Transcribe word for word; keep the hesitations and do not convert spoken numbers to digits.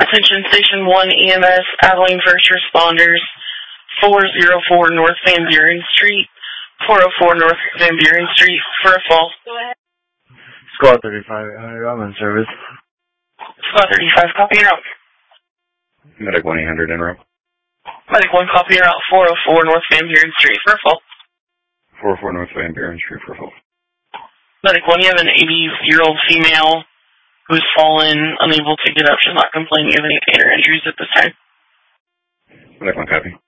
Attention Station one E M S, Abilene First Responders, four oh four North Van Buren Street, four oh four North Van Buren Street, for a fall. Go ahead. Squad thirty-five, uh, I'm in service. Squad thirty-five, copy your out. Medic one eight hundred, en route. Medic one, copy your out, four oh four North Van Buren Street, for a fall. four oh four North Van Buren Street, for a fall. Medic one, you have an eighty-year-old female who's fallen, unable to get up. She's not complaining of any pain or injuries at this time. Medic one, copy.